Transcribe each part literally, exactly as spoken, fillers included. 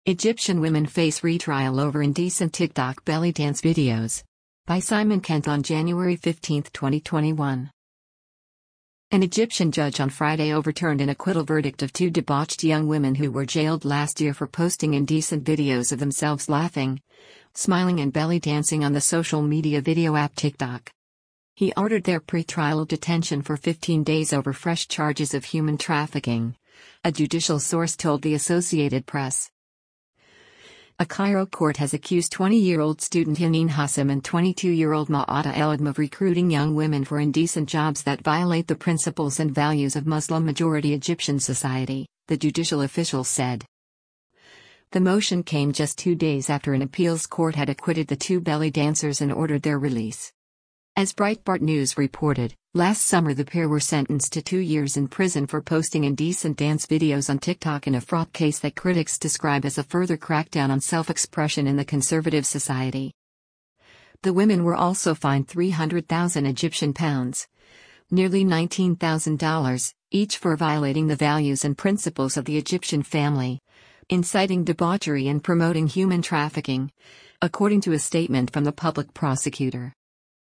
Egyptian women face retrial over indecent TikTok belly dance videos. By Simon Kent on January fifteenth, twenty twenty-one. An Egyptian judge on Friday overturned an acquittal verdict of two debauched young women who were jailed last year for posting indecent videos of themselves laughing, smiling and belly dancing on the social media video app TikTok. He ordered their pretrial detention for fifteen days over fresh charges of human trafficking, a judicial source told the Associated Press. A Cairo court has accused twenty-year-old student Haneen Hassam and twenty-two-year-old Ma'ata El-Adm of recruiting young women for indecent jobs that violate the principles and values of Muslim-majority Egyptian society, the judicial official said. The motion came just two days after an appeals court had acquitted the two belly dancers and ordered their release. As Breitbart News reported, last summer the pair were sentenced to two years in prison for posting indecent dance videos on TikTok in a fraught case that critics describe as a further crackdown on self-expression in the conservative society. The women were also fined three hundred thousand Egyptian pounds, nearly nineteen thousand dollars, each for violating the values and principles of the Egyptian family, inciting debauchery and promoting human trafficking, according to a statement from the public prosecutor.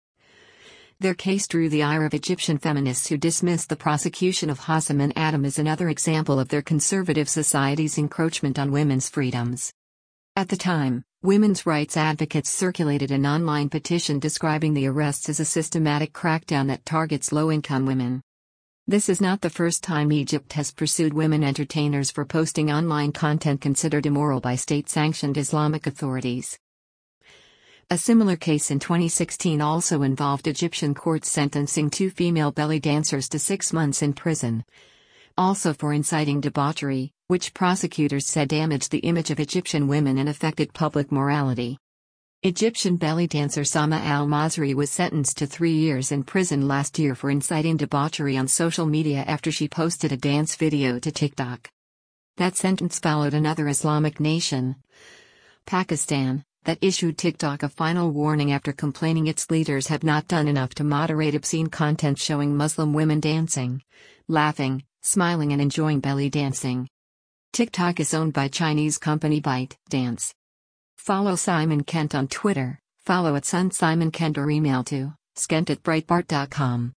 Their case drew the ire of Egyptian feminists who dismissed the prosecution of Hassam and Adm as another example of their conservative society's encroachment on women's freedoms. At the time, women's rights advocates circulated an online petition describing the arrests as a systematic crackdown that targets low-income women. This is not the first time Egypt has pursued women entertainers for posting online content considered immoral by state-sanctioned Islamic authorities. A similar case in twenty sixteen also involved Egyptian courts sentencing two female belly dancers to six months in prison, also for inciting debauchery, which prosecutors said damaged the image of Egyptian women and affected public morality. Egyptian belly dancer Sama al-Masri was sentenced to three years in prison last year for inciting debauchery on social media after she posted a dance video to TikTok. That sentence followed another Islamic nation, Pakistan, that issued TikTok a final warning after complaining its leaders have not done enough to moderate obscene content showing Muslim women dancing, laughing, smiling and enjoying belly dancing. TikTok is owned by Chinese company ByteDance. Follow Simon Kent on Twitter, follow at Sun Simon Kent or email to skent at breitbart dot com.